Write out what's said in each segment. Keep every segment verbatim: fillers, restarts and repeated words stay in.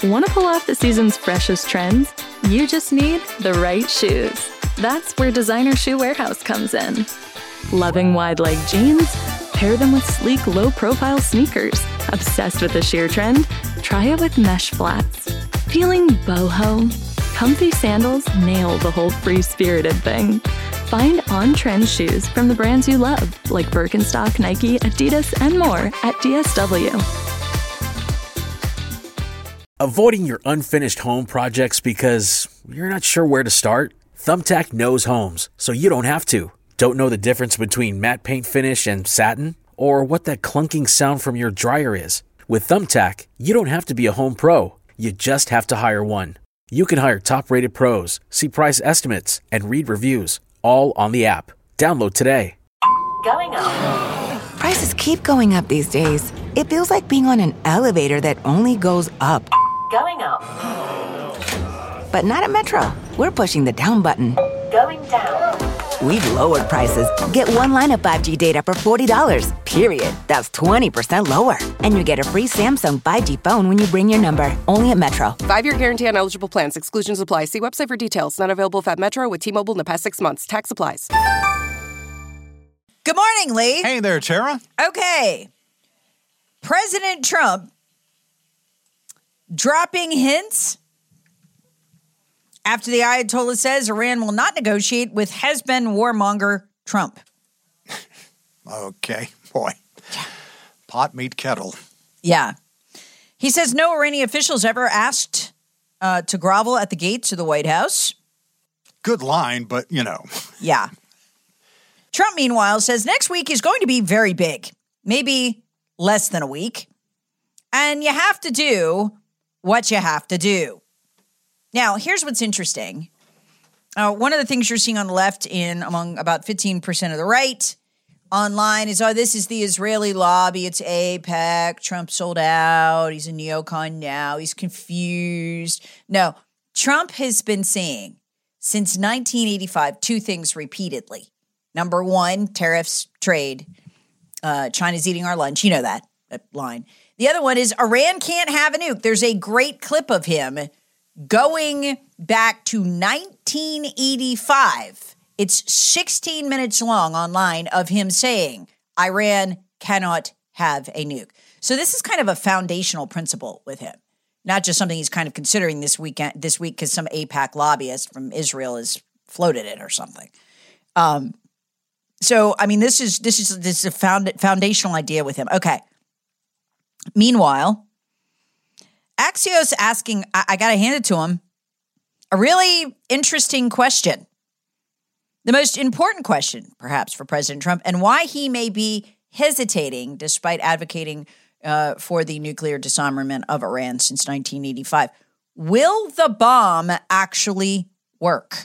Want to pull off the season's freshest trends? You just need the right shoes. That's where Designer Shoe Warehouse comes in. Loving wide-leg jeans? Pair them with sleek, low-profile sneakers. Obsessed with the sheer trend? Try it with mesh flats. Feeling boho? Comfy sandals nail the whole free-spirited thing. Find on-trend shoes from the brands you love, like Birkenstock, Nike, Adidas, and more at D S W. Avoiding your unfinished home projects because you're not sure where to start? Thumbtack knows homes, so you don't have to. Don't know the difference between matte paint finish and satin? Or what that clunking sound from your dryer is? With Thumbtack, you don't have to be a home pro. You just have to hire one. You can hire top-rated pros, see price estimates, and read reviews, all on the app. Download today. Going up. Prices keep going up these days. It feels like being on an elevator that only goes up. Going up. But not at Metro. We're pushing the down button. Going down. We've lowered prices. Get one line of five G data for forty dollars, period. That's twenty percent lower. And you get a free Samsung five G phone when you bring your number. Only at Metro. Five-year guarantee on eligible plans. Exclusions apply. See website for details. Not available at Metro with T-Mobile in the past six months. Tax applies. Good morning, Lee. Hey there, Tara. Okay. President Trump dropping hints after the Ayatollah says Iran will not negotiate with Hezbollah warmonger Trump. Okay, boy. Pot meet kettle. Yeah. He says no Iranian officials ever asked uh, to grovel at the gates of the White House. Good line, but, you know. Yeah. Trump, meanwhile, says next week is going to be very big. Maybe less than a week. And you have to do what you have to do. Now, here's what's interesting. Uh, one of the things you're seeing on the left in among about fifteen percent of the right online is, oh, this is the Israeli lobby. It's AIPAC. Trump sold out. He's a neocon now. He's confused. No, Trump has been saying since nineteen eighty-five two things repeatedly. Number one, tariffs, trade. Uh, China's eating our lunch. You know that, that line. The other one is Iran can't have a nuke. There's a great clip of him going back to nineteen eighty-five. It's sixteen minutes long online of him saying Iran cannot have a nuke. So this is kind of a foundational principle with him, not just something he's kind of considering this weekend, this week because some AIPAC lobbyist from Israel has floated it or something. Um, so I mean, this is this is this is a found, foundational idea with him. Okay. Meanwhile, Axios asking, I, I got to hand it to him, a really interesting question. The most important question, perhaps, for President Trump, and why he may be hesitating despite advocating uh, for the nuclear disarmament of Iran since nineteen eighty-five. Will the bomb actually work?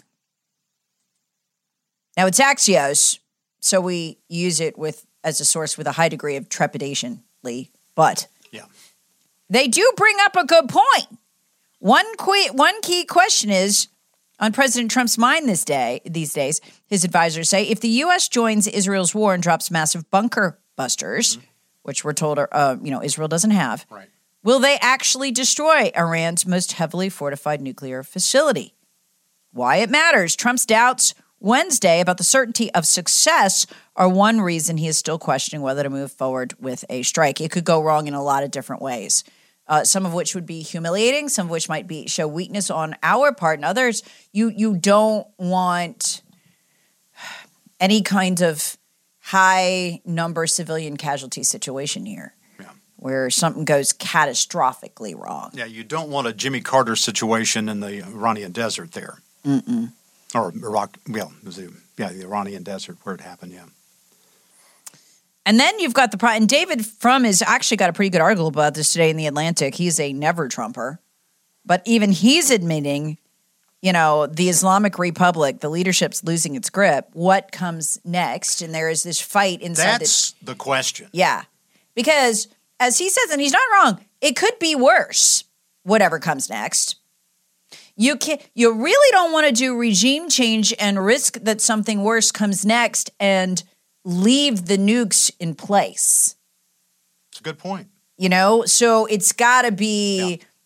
Now, it's Axios, so we use it with as a source with a high degree of trepidation, Lee. But yeah, they do bring up a good point. One que- one key question is on President Trump's mind this day. These days, his advisors say if the U S joins Israel's war and drops massive bunker busters, mm-hmm. which we're told, uh, you know, Israel doesn't have, right. will they actually destroy Iran's most heavily fortified nuclear facility? Why it matters. Trump's doubts Wednesday about the certainty of success are one reason he is still questioning whether to move forward with a strike. It could go wrong in a lot of different ways, uh, some of which would be humiliating, some of which might be show weakness on our part, and others you you don't want any kind of high number civilian casualty situation here. Yeah. Where something goes catastrophically wrong. Yeah, you don't want a Jimmy Carter situation in the Iranian desert there. Mm-mm. Or Iraq, well, it was the, yeah, the Iranian desert where it happened, yeah. And then you've got the problem. And David Frum has actually got a pretty good article about this today in The Atlantic. He's a never-Trumper. But even he's admitting, you know, the Islamic Republic, the leadership's losing its grip. What comes next? And there is this fight inside. That's the, the question. Yeah. Because, as he says, and he's not wrong, it could be worse, whatever comes next. You can you really don't want to do regime change and risk that something worse comes next and leave the nukes in place. It's a good point. You know, so it's got to be,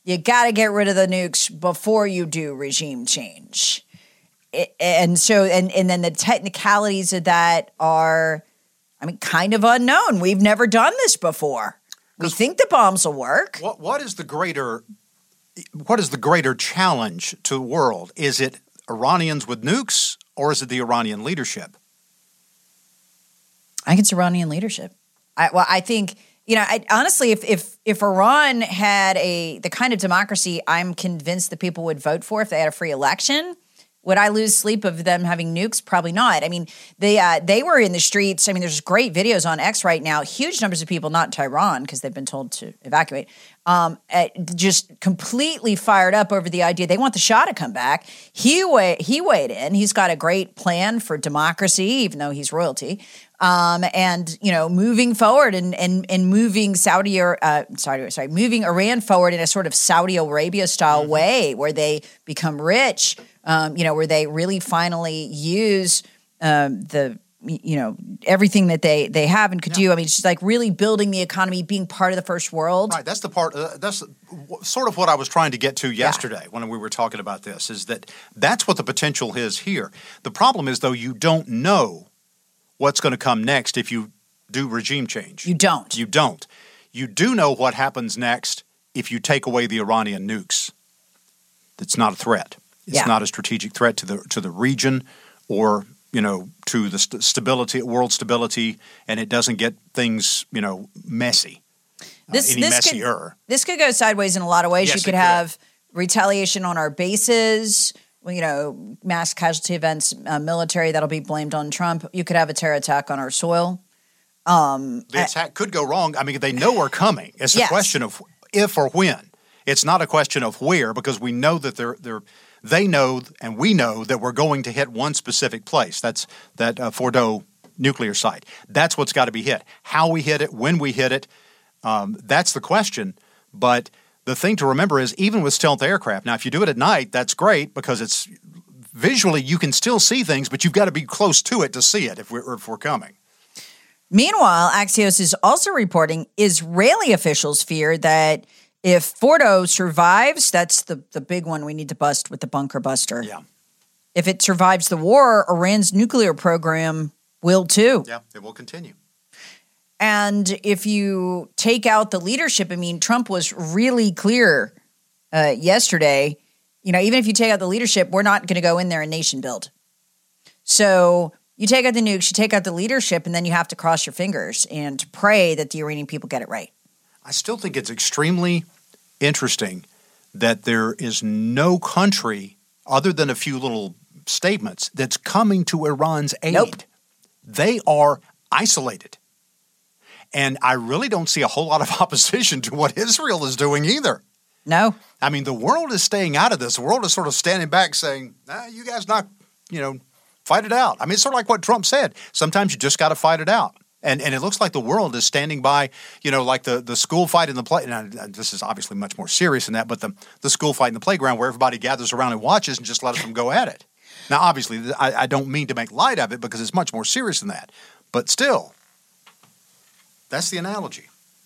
You got to get rid of the nukes before you do regime change. It, and so, and, and then the technicalities of that are, I mean, kind of unknown. We've never done this before. We think the bombs will work. What What is the greater, what is the greater challenge to the world? Is it Iranians with nukes, or is it the Iranian leadership? I think it's Iranian leadership. I, well, I think, you know, I, honestly, if if if Iran had a the kind of democracy I'm convinced that people would vote for if they had a free election, would I lose sleep of them having nukes? Probably not. I mean, they uh, they were in the streets. I mean, there's great videos on X right now. Huge numbers of people, not in Tehran because they've been told to evacuate, um, just completely fired up over the idea they want the Shah to come back. He weigh, he weighed in. He's got a great plan for democracy, even though he's royalty. Um, and, you know, moving forward and and, and moving Saudi or uh, sorry, sorry, moving Iran forward in a sort of Saudi Arabia style mm-hmm. way where they become rich. Um, you know, where they really finally use um, the, you know, everything that they they have and could yeah. do. I mean, it's just like really building the economy, being part of the first world. Right. That's the part. Uh, that's sort of what I was trying to get to yesterday yeah. when we were talking about this. Is that that's what the potential is here. The problem is though you don't know what's going to come next if you do regime change. You don't. You don't. You do know what happens next if you take away the Iranian nukes. It's not a threat. It's yeah. not a strategic threat to the to the region or, you know, to the st- stability, world stability, and it doesn't get things, you know, messy, this, uh, any this messier. Could, this could go sideways in a lot of ways. Yes, you could have could. retaliation on our bases, you know, mass casualty events, uh, military, that'll be blamed on Trump. You could have a terror attack on our soil. Um, the attack I, could go wrong. I mean, they know we're coming. It's a yes. question of if or when. It's not a question of where, because we know that they're they're – they know and we know that we're going to hit one specific place. That's that uh, Fordo nuclear site. That's what's got to be hit. How we hit it, when we hit it, um, that's the question. But the thing to remember is even with stealth aircraft, now if you do it at night, that's great because it's visually you can still see things, but you've got to be close to it to see it if we're, if we're coming. Meanwhile, Axios is also reporting Israeli officials fear that if Fordo survives, that's the, the big one we need to bust with the bunker buster. Yeah. If it survives the war, Iran's nuclear program will too. Yeah, it will continue. And if you take out the leadership, I mean, Trump was really clear uh, yesterday, you know, even if you take out the leadership, we're not going to go in there and nation build. So you take out the nukes, you take out the leadership, and then you have to cross your fingers and pray that the Iranian people get it right. I still think it's extremely interesting that there is no country other than a few little statements that's coming to Iran's aid. Nope. They are isolated. And I really don't see a whole lot of opposition to what Israel is doing either. No. I mean, the world is staying out of this. The world is sort of standing back saying, nah, you guys not, you know, fight it out. I mean, it's sort of like what Trump said. Sometimes you just got to fight it out. And and it looks like the world is standing by, you know, like the, the school fight in the play. Now, this is obviously much more serious than that, but the, the school fight in the playground where everybody gathers around and watches and just lets them go at it. Now, obviously, I, I don't mean to make light of it because it's much more serious than that. But still, that's the analogy.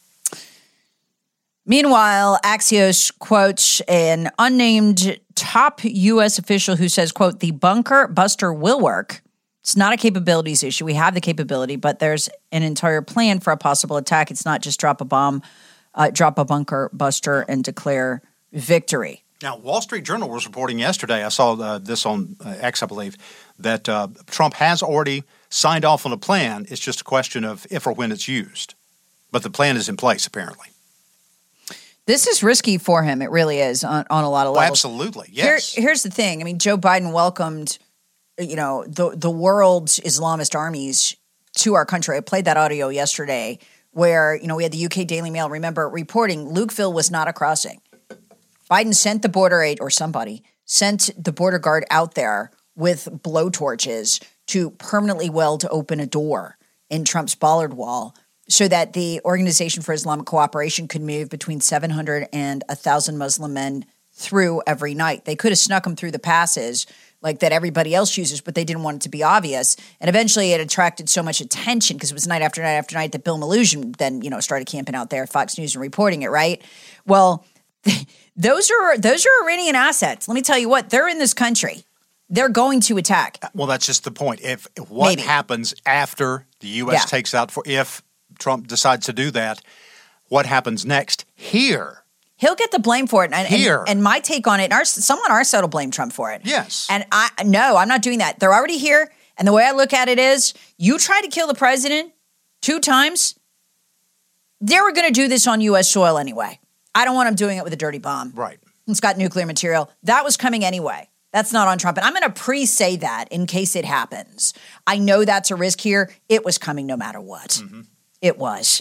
Meanwhile, Axios quotes an unnamed top U S official who says, quote, the bunker buster will work. It's not a capabilities issue. We have the capability, but there's an entire plan for a possible attack. It's not just drop a bomb, uh, drop a bunker buster, and declare victory. Now, Wall Street Journal was reporting yesterday, I saw uh, this on uh, X, I believe, that uh, Trump has already signed off on a plan. It's just a question of if or when it's used. But the plan is in place, apparently. This is risky for him. It really is on, on a lot of levels. Oh, absolutely, yes. Here, here's the thing. I mean, Joe Biden welcomed you know, the the world's Islamist armies to our country. I played that audio yesterday where, you know, we had the U K Daily Mail, remember, reporting Lukeville was not a crossing. Biden sent the border aide, or somebody, sent the border guard out there with blowtorches to permanently weld to open a door in Trump's Bollard Wall so that the Organization for Islamic Cooperation could move between seven hundred and one thousand Muslim men through every night. They could have snuck them through the passes like that everybody else uses, but they didn't want it to be obvious. And eventually it attracted so much attention because it was night after night after night that Bill Melugin then, you know, started camping out there at Fox News and reporting it, right? Well, those are those are Iranian assets. Let me tell you what, they're in this country. They're going to attack. Well, that's just the point. If what Maybe. happens after the U S Yeah. takes out, for if Trump decides to do that, what happens next here? He'll get the blame for it. And, Here. and, and my take on it, our, someone on our side will blame Trump for it. Yes. And I, no, I'm not doing that. They're already here. And the way I look at it is, you try to kill the president two times, they were going to do this on U S soil anyway. I don't want them doing it with a dirty bomb. Right. It's got nuclear material. That was coming anyway. That's not on Trump. And I'm going to pre-say that in case it happens. I know that's a risk here. It was coming no matter what. Mm-hmm. It was.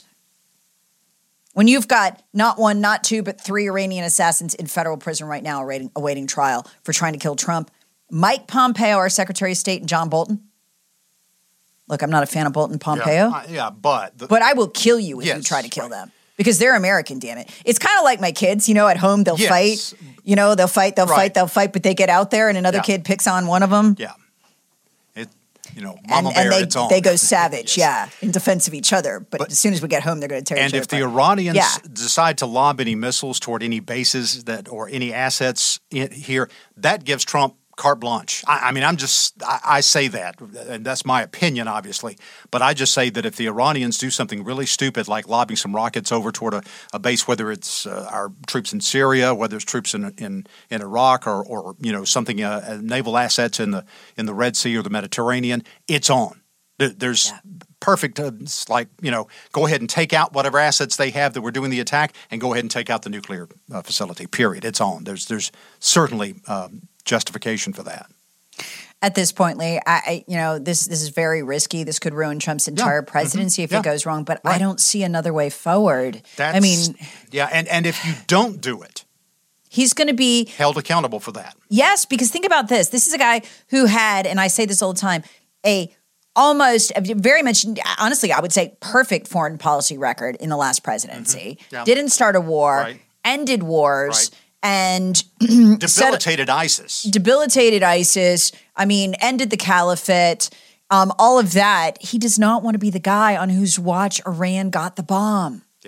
When you've got not one, not two, but three Iranian assassins in federal prison right now awaiting, awaiting trial for trying to kill Trump, Mike Pompeo, our Secretary of State, and John Bolton. Look, I'm not a fan of Bolton Pompeo. Yeah, uh, yeah but... The, but I will kill you if yes, you try to kill right. them. Because they're American, damn it. It's kind of like my kids, you know, at home they'll Yes. fight. You know, they'll fight, they'll Right. fight, they'll fight, but they get out there and another Yeah. kid picks on one of them. Yeah. It, you know, And, Mama Bear, and they, it's on. they go savage, Yes. yeah, in defense of each other. But, But- as soon as we get home, they're going to tear And each other if the apart. Iranians Yeah. decide to lob any missiles toward any bases that or any assets in, here, that gives Trump carte blanche. I, I mean, I'm just, I, I say that, and that's my opinion, obviously. But I just say that if the Iranians do something really stupid, like lobbing some rockets over toward a, a base, whether it's uh, our troops in Syria, whether it's troops in in, in Iraq, or, or you know something, uh, uh, naval assets in the in the Red Sea or the Mediterranean, it's on. There, there's Yeah. perfect. Uh, it's like, you know, go ahead and take out whatever assets they have that were doing the attack, and go ahead and take out the nuclear uh, facility. Period. It's on. There's there's certainly um, justification for that. At this point, Lee, I, I you know this this is very risky. This could ruin Trump's entire Mhm. presidency if Yeah. it goes wrong. But I Right. don't see another way forward. That's, I mean, yeah, and and if you don't do it, he's going to be held accountable for that. yes. Because think about this: this is a guy who had, and I say this all the time, a almost very much, honestly, I would say perfect foreign policy record in the last presidency. Mm-hmm. Yeah. Didn't start a war, Right. ended wars, Right. and Debilitated ISIS. debilitated ISIS. I mean, ended the caliphate. Um, all of that. He does not want to be the guy on whose watch Iran got the bomb. Yeah.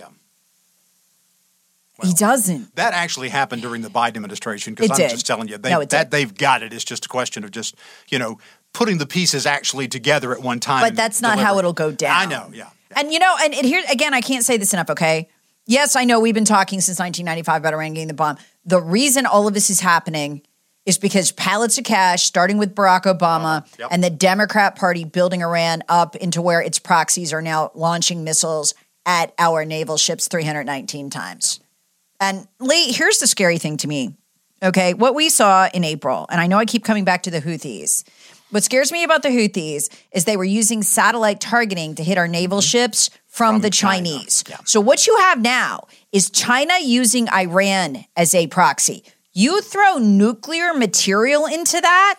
he doesn't. That actually happened during the Biden administration, because It I'm did. just telling you, they, No, it that did. they've got it. It's just a question of just, you know, putting the pieces actually together at one time. But and that's not how delivering. it'll go down. I know, yeah. And you know, and, and here again, I can't say this enough, okay? Yes, I know we've been talking since nineteen ninety-five about Iran getting the bomb. The reason all of this is happening is because pallets of cash, starting with Barack Obama Uh, yep. and the Democrat Party building Iran up into where its proxies are now launching missiles at our naval ships three hundred nineteen times. And Lee, here's the scary thing to me, okay? What we saw in April, and I know I keep coming back to the Houthis. What scares me about the Houthis is they were using satellite targeting to hit our naval ships from, From the China. Chinese. Yeah. So what you have now is China using Iran as a proxy. You throw nuclear material into that?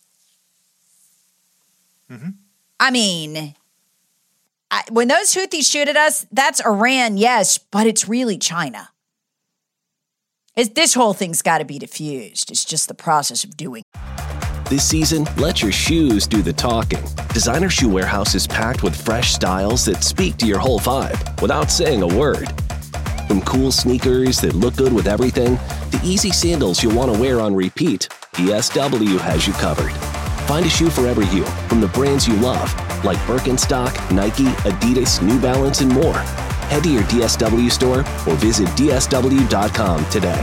Mm-hmm. I mean, I, when those Houthis shoot at us, that's Iran, yes, but it's really China. It's, this whole thing's got to be diffused. It's just the process of doing it. This season, let your shoes do the talking. Designer Shoe Warehouse is packed with fresh styles that speak to your whole vibe without saying a word. From cool sneakers that look good with everything, to easy sandals you'll want to wear on repeat, D S W has you covered. Find a shoe for every you from the brands you love, like Birkenstock, Nike, Adidas, New Balance, and more. Head to your D S W store or visit D S W dot com today.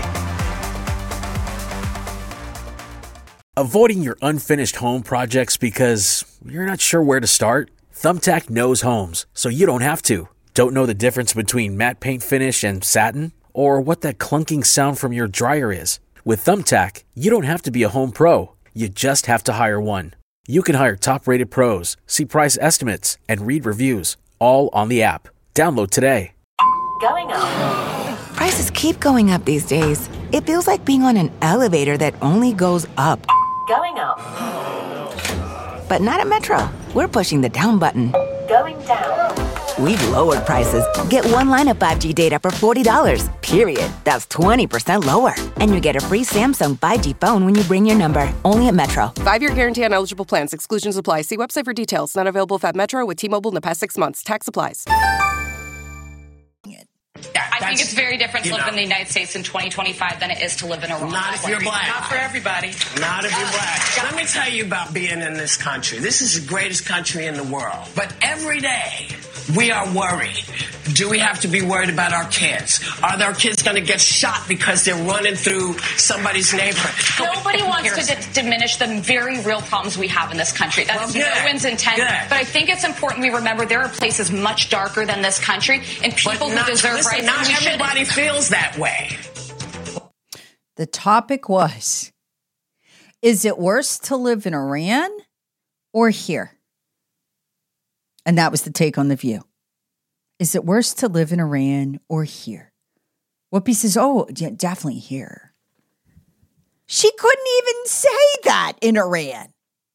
Avoiding your unfinished home projects because you're not sure where to start? Thumbtack knows homes, so you don't have to. Don't know the difference between matte paint finish and satin? Or what that clunking sound from your dryer is? With Thumbtack, you don't have to be a home pro. You just have to hire one. You can hire top-rated pros, see price estimates, and read reviews, all on the app. Download today. Going up. Prices keep going up these days. It feels like being on an elevator that only goes up. Going up. But not at Metro. We're pushing the down button. Going down. We've lowered prices. Get one line of five G data for forty dollars, period. That's twenty percent lower. And you get a free Samsung five G phone when you bring your number. Only at Metro. Five-year guarantee on eligible plans. Exclusions apply. See website for details. Not available if at Metro with T-Mobile in the past six months. Tax applies. Yeah, I think it's very different to live know. in the United States in twenty twenty-five than it is to live in Iran. Not if you're black. Not for everybody. Not if you're black. Let me tell you about being in this country. This is the greatest country in the world. But every day, we are worried. Do we have to be worried about our kids? Are our kids going to get shot because they're running through somebody's neighborhood? Nobody wants to d- diminish the very real problems we have in this country. That is Well, no one's intent. Good. But I think it's important we remember there are places much darker than this country and people But not, who deserve listen, rights. not and we everybody shouldn't. feels that way. The topic was, is it worse to live in Iran or here? And that was the take on The View. Is it worse to live in Iran or here? Whoopi says, oh, yeah, definitely here. She couldn't even say that in Iran.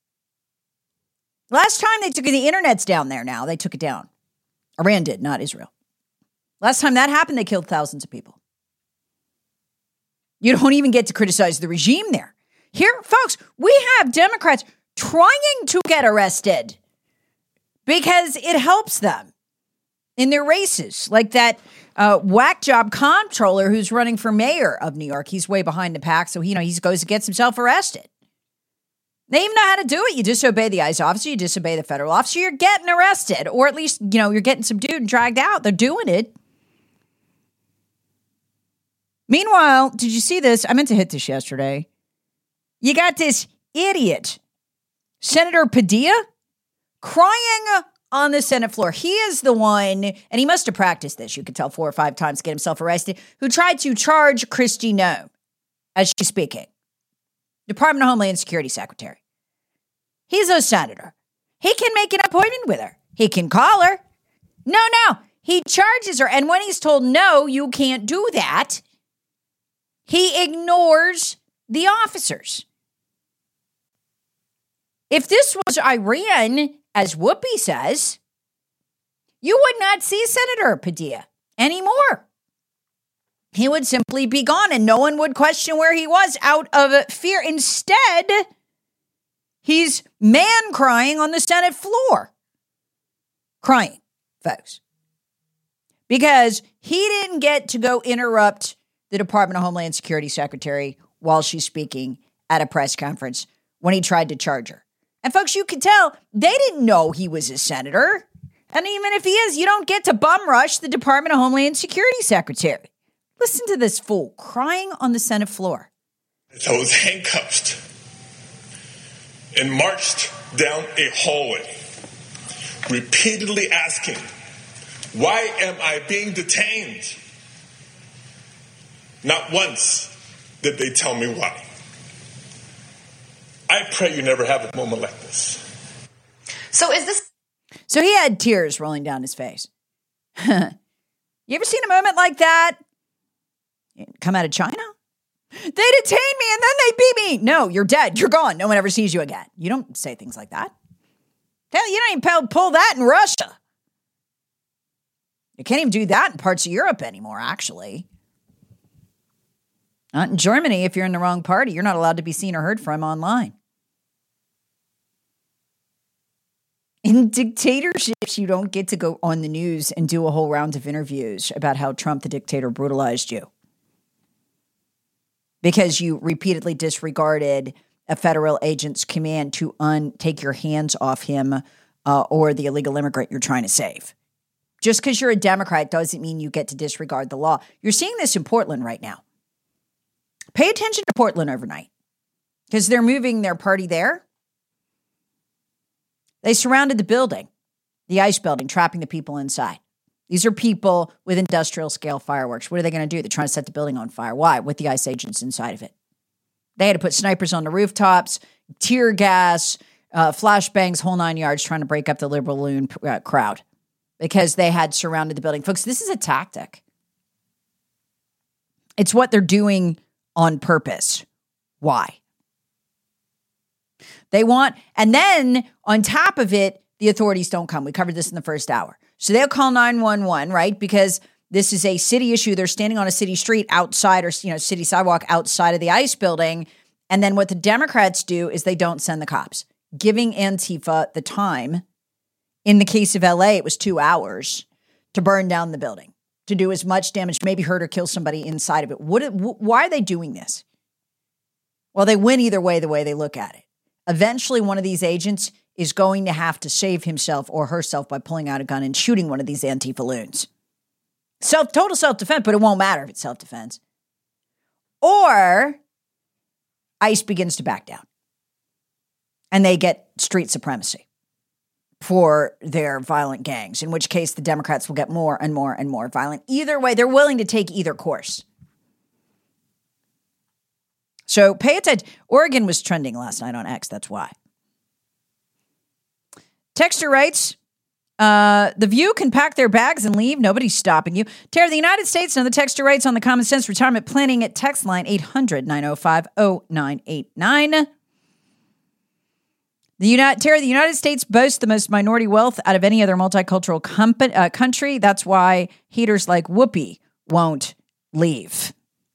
Last time they took it, the internet's down there now. They took it down. Iran did, not Israel. Last time that happened, they killed thousands of people. You don't even get to criticize the regime there. Here, folks, we have Democrats trying to get arrested because it helps them in their races. Like that uh, whack job comptroller who's running for mayor of New York. He's way behind the pack, so he, you know, he goes and gets himself arrested. They even know how to do it. You disobey the ICE officer, you disobey the federal officer, you're getting arrested. Or at least, you know, you're getting subdued and dragged out. They're doing it. Meanwhile, did you see this? I meant to hit this yesterday. You got this idiot, Senator Padilla, crying on the Senate floor. He is the one, and he must have practiced this, you could tell four or five times to get himself arrested, who tried to charge Kristi Noem as she's speaking. Department of Homeland Security Secretary. He's a senator. He can make an appointment with her. He can call her. No, no. He charges her. And when he's told, no, you can't do that, he ignores the officers. If this was Iran, as Whoopi says, you would not see Senator Padilla anymore. He would simply be gone and no one would question where he was out of fear. Instead, he's man crying on the Senate floor. Crying, folks. Because he didn't get to go interrupt the Department of Homeland Security Secretary while she's speaking at a press conference when he tried to charge her. And folks, you can tell they didn't know he was a senator. And even if he is, you don't get to bum rush the Department of Homeland Security Secretary. Listen to this fool crying on the Senate floor. As I was handcuffed and marched down a hallway, repeatedly asking, why am I being detained? Not once did they tell me why. I pray you never have a moment like this. So is this... So he had tears rolling down his face. You ever seen a moment like that? Come out of China? They detained me and then they beat me. No, you're dead. You're gone. No one ever sees you again. You don't say things like that. Hell, you don't even pull that in Russia. You can't even do that in parts of Europe anymore, actually. Not in Germany. If you're in the wrong party, you're not allowed to be seen or heard from online. In dictatorships, you don't get to go on the news and do a whole round of interviews about how Trump, the dictator, brutalized you. Because you repeatedly disregarded a federal agent's command to un- take your hands off him uh, or the illegal immigrant you're trying to save. Just because you're a Democrat doesn't mean you get to disregard the law. You're seeing this in Portland right now. Pay attention to Portland overnight because they're moving their party there. They surrounded the building, the ICE building, trapping the people inside. These are people with industrial scale fireworks. What are they going to do? They're trying to set the building on fire. Why? With the ICE agents inside of it. They had to put snipers on the rooftops, tear gas, uh, flashbangs, whole nine yards, trying to break up the liberal loon uh, crowd because they had surrounded the building. Folks, this is a tactic. It's what they're doing on purpose. Why? They want, and then on top of it, the authorities don't come. We covered this in the first hour. So they'll call nine one one, right? Because this is a city issue. They're standing on a city street outside or, you know, city sidewalk outside of the ICE building. And then what the Democrats do is they don't send the cops, giving Antifa the time. In the case of L A, it was two hours to burn down the building. to do as much damage, maybe hurt or kill somebody inside of it. What, why are they doing this? Well, they win either way, the way they look at it. Eventually, one of these agents is going to have to save himself or herself by pulling out a gun and shooting one of these Antifa loons. Self, total self-defense, but it won't matter if it's self-defense. Or ICE begins to back down. And they get street supremacy for their violent gangs, in which case the Democrats will get more and more and more violent. Either way, they're willing to take either course. So pay attention. Oregon was trending last night on X, that's why. Texter writes, uh, the View can pack their bags and leave. Nobody's stopping you. Tara, the United States, and the texter writes on the Common Sense Retirement Planning at text line eight hundred, nine oh five, oh nine eight nine. The United, Tara, the United States boasts the most minority wealth out of any other multicultural company, uh, country. That's why haters like Whoopi won't leave.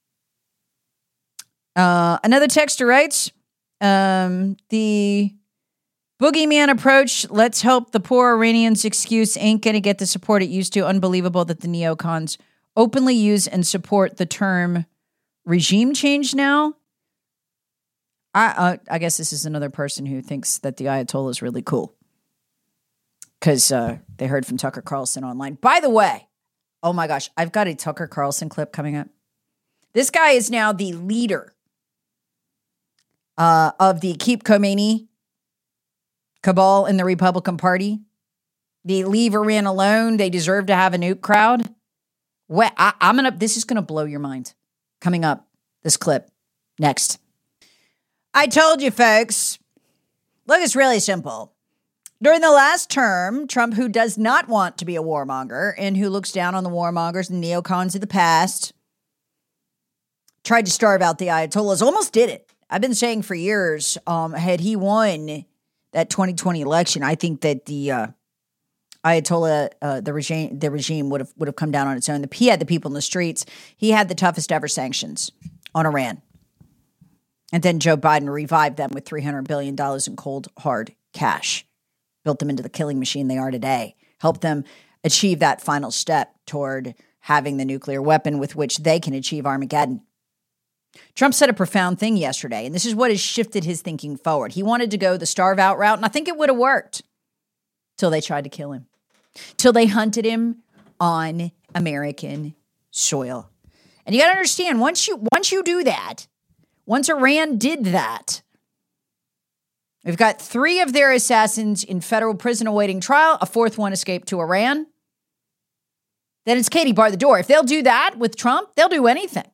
Uh, another texter writes, um, the boogeyman approach, let's help the poor Iranians excuse ain't going to get the support it used to. Unbelievable that the neocons openly use and support the term regime change now. I uh, I guess this is another person who thinks that the Ayatollah is really cool because uh, they heard from Tucker Carlson online. By the way, oh my gosh, I've got a Tucker Carlson clip coming up. This guy is now the leader uh, of the Keep Khomeini cabal in the Republican Party. The leave Iran alone, they deserve to have a nuke crowd. Well, I, I'm gonna. This is gonna blow your mind. Coming up, this clip next. I told you, folks. Look, it's really simple. During the last term, Trump, who does not want to be a warmonger and who looks down on the warmongers and neocons of the past, tried to starve out the Ayatollahs, almost did it. I've been saying for years, um, had he won that twenty twenty election, I think that the uh, Ayatollah, uh, the regime, the regime would have would have come down on its own. He had the people in the streets. He had the toughest ever sanctions on Iran. And then Joe Biden revived them with three hundred billion dollars in cold, hard cash. Built them into the killing machine they are today. Helped them achieve that final step toward having the nuclear weapon with which they can achieve Armageddon. Trump said a profound thing yesterday, and this is what has shifted his thinking forward. He wanted to go the starve-out route, and I think it would have worked till they tried to kill him. Till they hunted him on American soil. And you got to understand, once you once you do that, once Iran did that, we've got three of their assassins in federal prison awaiting trial. A fourth one escaped to Iran. Then it's Katie bar the door. If they'll do that with Trump, they'll do anything.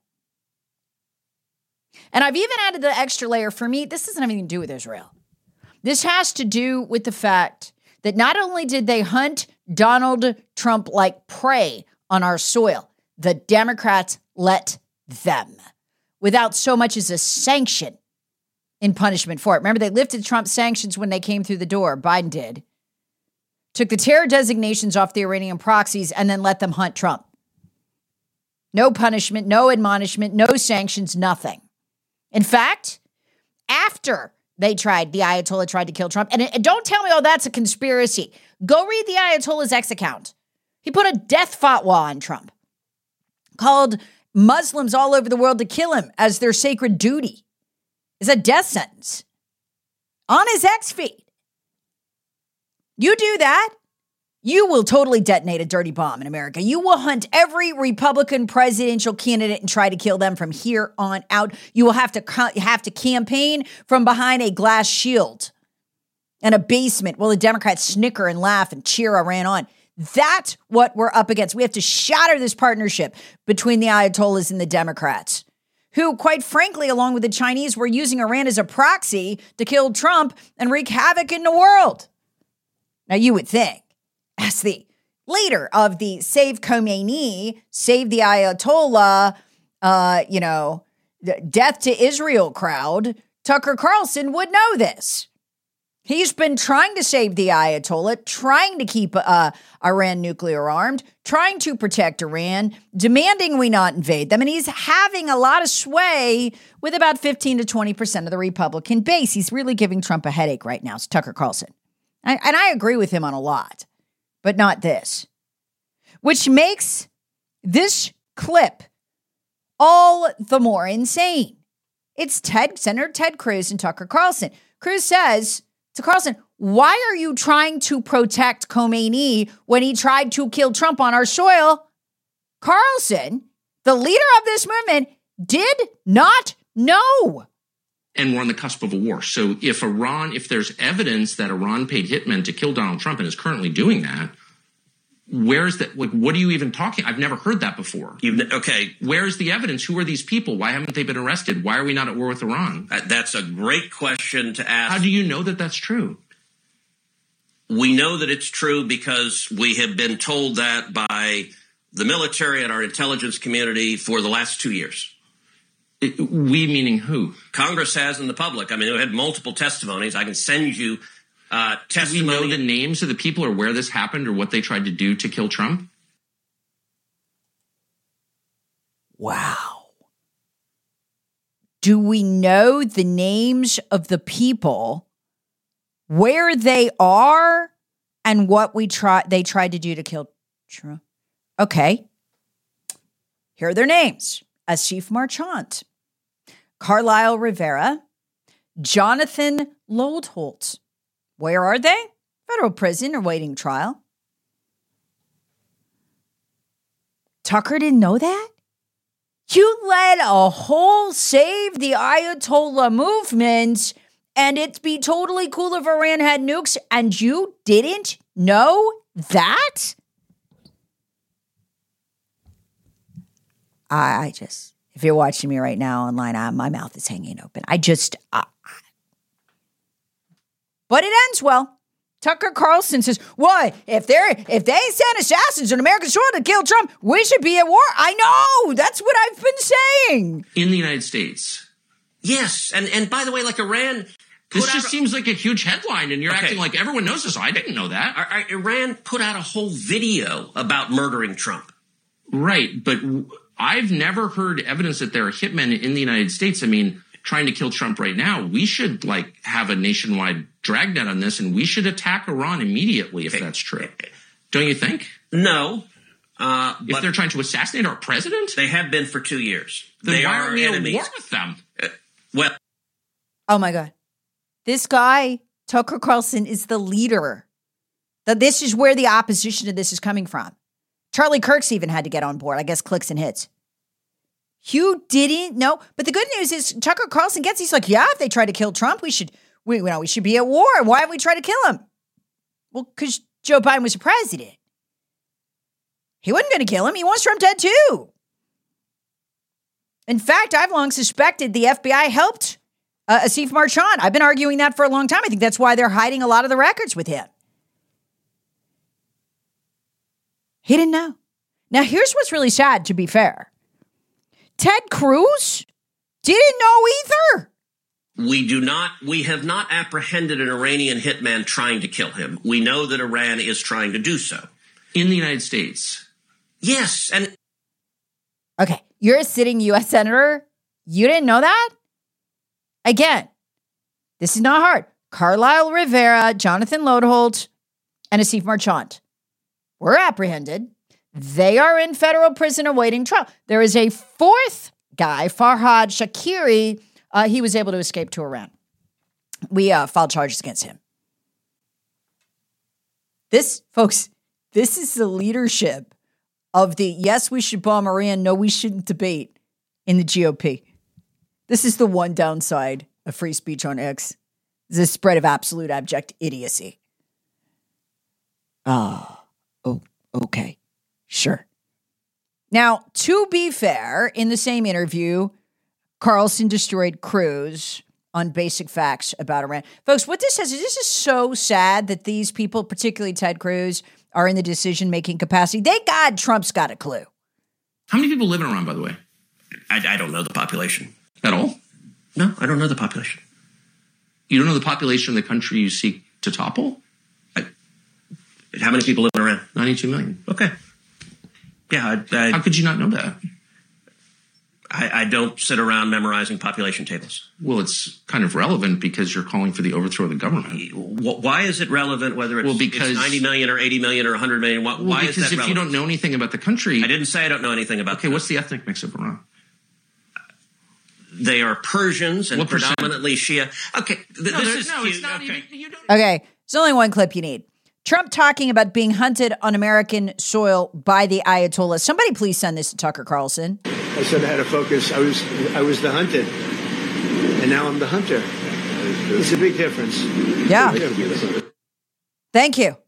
And I've even added the extra layer. For me, this doesn't have anything to do with Israel. This has to do with the fact that not only did they hunt Donald Trump like prey on our soil, the Democrats let them, without so much as a sanction in punishment for it. Remember, they lifted Trump's sanctions when they came through the door. Biden did. Took the terror designations off the Iranian proxies and then let them hunt Trump. No punishment, no admonishment, no sanctions, nothing. In fact, after they tried, the Ayatollah tried to kill Trump, and it, don't tell me, oh, that's a conspiracy. Go read the Ayatollah's X account. He put a death fatwa on Trump, called Muslims all over the world to kill him as their sacred duty. It's a death sentence on his X feed. You do that, you will totally detonate a dirty bomb in America. You will hunt every Republican presidential candidate and try to kill them from here on out. You will have to co- have to campaign from behind a glass shield in a basement while the Democrats snicker and laugh and cheer Iran on. That's what we're up against. We have to shatter this partnership between the Ayatollahs and the Democrats, who, quite frankly, along with the Chinese, were using Iran as a proxy to kill Trump and wreak havoc in the world. Now, you would think, as the leader of the Save Khomeini, Save the Ayatollah, uh, you know, Death to Israel crowd, Tucker Carlson would know this. He's been trying to save the Ayatollah, trying to keep uh, Iran nuclear armed, trying to protect Iran, demanding we not invade them. And he's having a lot of sway with about fifteen to twenty percent of the Republican base. He's really giving Trump a headache right now. It's Tucker Carlson. I, and I agree with him on a lot, but not this. Which makes This clip, all the more insane. It's Ted, Senator Ted Cruz and Tucker Carlson. Cruz says to Carlson, why are you trying to protect Khomeini when he tried to kill Trump on our soil? Carlson, the leader of this movement, did not know. And we're on the cusp of a war. So if Iran, if there's evidence that Iran paid hitmen to kill Donald Trump and is currently doing that, where's that? Like, what are you even talking? I've never heard that before. You've, okay. Where's the evidence? Who are these people? Why haven't they been arrested? Why are we not at war with Iran? Uh, that's a great question to ask. How do you know that that's true? We know that it's true because we have been told that by the military and our intelligence community for the last two years. It, we meaning who? Congress has and the public. I mean, we had multiple testimonies. I can send you uh, testimony. Do we know the names of the people or where this happened or what they tried to do to kill Trump? Wow. Do we know the names of the people, where they are, and what we try they tried to do to kill Trump? Okay. Here are their names. Asif Marchant, Carlyle Rivera, Jonathan Lodeholt. Where are they? Federal prison awaiting trial. Tucker didn't know that? You led a whole Save the Ayatollah movement, and it'd be totally cool if Iran had nukes, and you didn't know that? I, I just, if you're watching me right now online, I, my mouth is hanging open. I just, uh, but it ends well. Tucker Carlson says, "What if they're if they send assassins on American soil to kill Trump? We should be at war." I know that's what I've been saying. In the United States, yes, and and by the way, like Iran. This just a, seems like a huge headline, and you're okay. acting like everyone knows this. I didn't know that. Iran put out a whole video about murdering Trump. Right, but I've never heard evidence that there are hitmen in the United States. I mean, trying to kill Trump right now, we should like have a nationwide dragnet on this, and we should attack Iran immediately if that's true. Don't you think? No. Uh, if they're trying to assassinate our president? They have been for two years. Then they why are are we enemies. at war with them? Uh, well. Oh, my God. This guy, Tucker Carlson, is the leader. That this is where the opposition to this is coming from. Charlie Kirk's even had to get on board. I guess clicks and hits. You didn't know. But the good news is Tucker Carlson gets, he's like, yeah, if they try to kill Trump, we should, we, you know, we should be at war. Why have we tried to kill him? Well, because Joe Biden was the president. He wasn't going to kill him. He wants Trump dead too. In fact, I've long suspected the F B I helped uh, Asif Marchant. I've been arguing that for a long time. I think that's why they're hiding a lot of the records with him. He didn't know. Now, here's what's really sad, to be fair. Ted Cruz didn't know either. We do not, we have not apprehended an Iranian hitman trying to kill him. We know that Iran is trying to do so. In the United States. Yes. And okay, you're a sitting U S senator. You didn't know that? Again, this is not hard. Carlyle Rivera, Jonathan Lodeholt, and Asif Marchant were apprehended. They are in federal prison awaiting trial. There is a fourth guy, Farhad Shakiri. Uh, he was able to escape to Iran. We uh, filed charges against him. This, folks, this is the leadership of the yes, we should bomb Iran, no, we shouldn't debate in the G O P. This is the one downside of free speech on X. The spread of absolute abject idiocy. Ah, oh, okay. Sure. Now, to be fair, in the same interview, Carlson destroyed Cruz on basic facts about Iran. Folks, what this says is this is so sad that these people, particularly Ted Cruz, are in the decision-making capacity. Thank God Trump's got a clue. How many people live in Iran, by the way? I, I don't know the population. At all? No, I don't know the population. You don't know the population of the country you seek to topple? I, how many people live in Iran? ninety-two million. Okay. Yeah. I, I, How could you not know that? I, I don't sit around memorizing population tables. Well, it's kind of relevant because you're calling for the overthrow of the government. Why is it relevant whether it's, well, because, it's ninety million or eighty million or one hundred million? Why, well, why because is that if relevant? you don't know anything about the country... I didn't say I don't know anything about Okay, that. what's the ethnic mix of Iran? They are Persians and what predominantly Shia. Okay, th- no, this there, is no, cute. it's not okay. even... You don't, Okay, there's only one clip you need. Trump talking about being hunted on American soil by the Ayatollah. Somebody please send this to Tucker Carlson. I said I had to focus. I was I was the hunted, and now I'm the hunter. It's a big difference. Yeah. Thank you.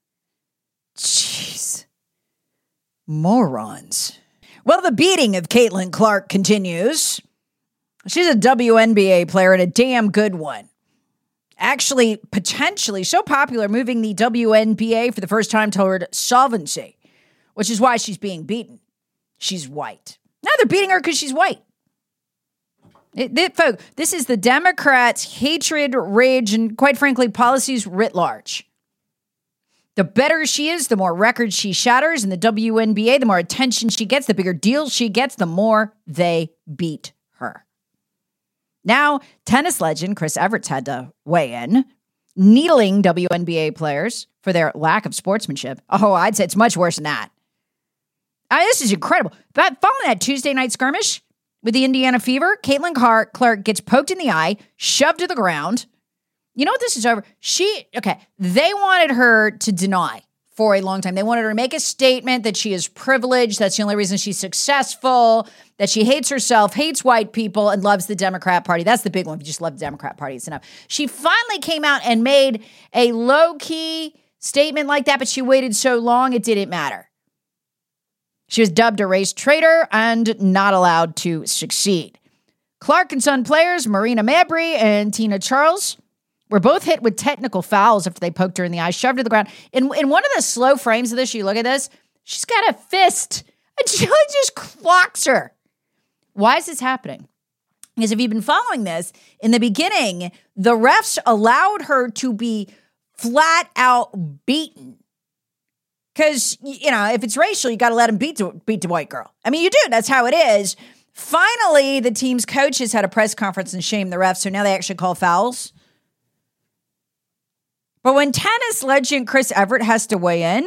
Jeez. Morons. Well, the beating of Caitlin Clark continues. She's a W N B A player and a damn good one. Actually, potentially so popular, moving the W N B A for the first time toward solvency, which is why she's being beaten. She's white. Now they're beating her because she's white. It, it, folks, this is the Democrats' hatred, rage, and quite frankly, policies writ large. The better she is, the more records she shatters. In the W N B A, the more attention she gets, the bigger deals she gets, the more they beat her. Now, tennis legend Chris Evert's had to weigh in, needling W N B A players for their lack of sportsmanship. Oh, I'd say it's much worse than that. I mean, this is incredible. But following that Tuesday night skirmish with the Indiana Fever, Caitlin Clark gets poked in the eye, shoved to the ground. You know what this is over? She, okay, they wanted her to deny for a long time. They wanted her to make a statement that she is privileged. That's the only reason she's successful, that she hates herself, hates white people, and loves the Democrat Party. That's the big one. If you just love the Democrat Party, it's enough. She finally came out and made a low-key statement like that, but she waited so long it didn't matter. She was dubbed a race traitor and not allowed to succeed. Clark and Son players Marina Mabrey and Tina Charles were both hit with technical fouls after they poked her in the eye, shoved her to the ground. In, in one of the slow frames of this, you look at this, she's got a fist, and she just clocks her. Why is this happening? Because if you've been following this, in the beginning, the refs allowed her to be flat out beaten. Because, you know, if it's racial, you got to let him beat the, beat the white girl. I mean, you do. That's how it is. Finally, the team's coaches had a press conference and shamed the refs, so now they actually call fouls. But when tennis legend Chris Evert has to weigh in,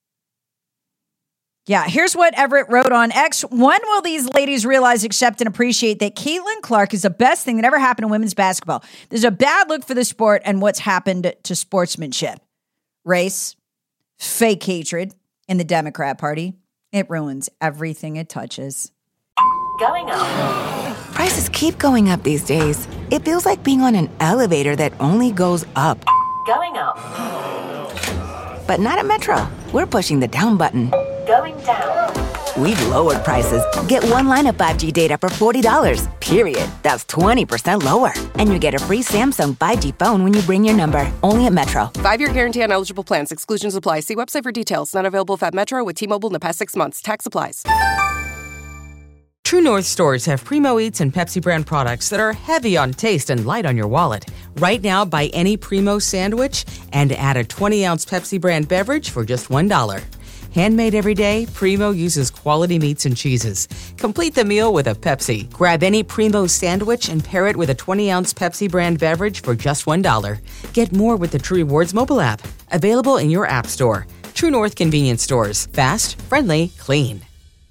yeah, here's what Everett wrote on X. When will these ladies realize, accept, and appreciate that Caitlin Clark is the best thing that ever happened to women's basketball? There's a bad look for the sport and what's happened to sportsmanship. Race, fake hatred in the Democrat Party. It ruins everything it touches. Going up. Prices keep going up these days. It feels like being on an elevator that only goes up. Going up. But not at Metro. We're pushing the down button. Going down. We've lowered prices. Get one line of five G data for forty dollars, period. That's twenty percent lower. And you get a free Samsung five G phone when you bring your number. Only at Metro. Five-year guarantee on eligible plans. Exclusions apply. See website for details. Not available at Metro with T-Mobile in the past six months. Tax applies. True North stores have Primo Eats and Pepsi brand products that are heavy on taste and light on your wallet. Right now, buy any Primo sandwich and add a twenty-ounce Pepsi brand beverage for just one dollar. Handmade every day, Primo uses quality meats and cheeses. Complete the meal with a Pepsi. Grab any Primo sandwich and pair it with a twenty-ounce Pepsi brand beverage for just one dollar. Get more with the True Rewards mobile app. Available in your app store. True North convenience stores. Fast, friendly, clean.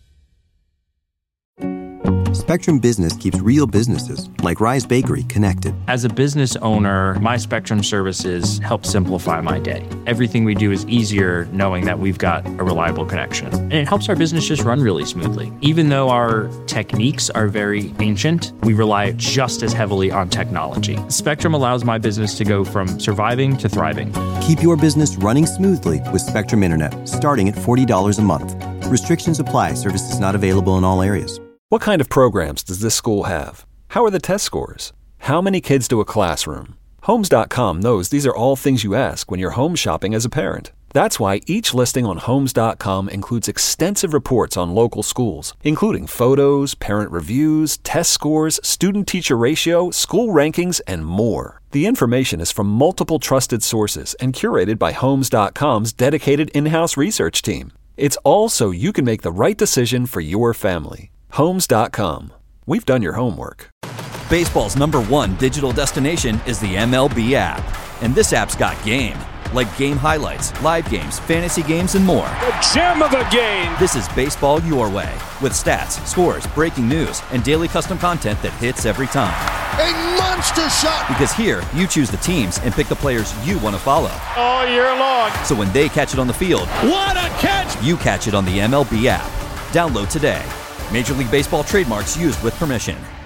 Spectrum Business keeps real businesses, like Rise Bakery, connected. As a business owner, my Spectrum services help simplify my day. Everything we do is easier knowing that we've got a reliable connection. And it helps our business just run really smoothly. Even though our techniques are very ancient, we rely just as heavily on technology. Spectrum allows my business to go from surviving to thriving. Keep your business running smoothly with Spectrum Internet, starting at forty dollars a month. Restrictions apply. Services not available in all areas. What kind of programs does this school have? How are the test scores? How many kids do a classroom? Homes dot com knows these are all things you ask when you're home shopping as a parent. That's why each listing on Homes dot com includes extensive reports on local schools, including photos, parent reviews, test scores, student-teacher ratio, school rankings, and more. The information is from multiple trusted sources and curated by Homes dot com's dedicated in-house research team. It's all so you can make the right decision for your family. Homes dot com. We've done your homework. Baseball's number one digital destination is the M L B app. And this app's got game. Like game highlights, live games, fantasy games, and more. The gem of a game! This is baseball your way. With stats, scores, breaking news, and daily custom content that hits every time. A monster shot! Because here, you choose the teams and pick the players you want to follow. All year long. So when they catch it on the field, what a catch! You catch it on the M L B app. Download today. Major League Baseball trademarks used with permission.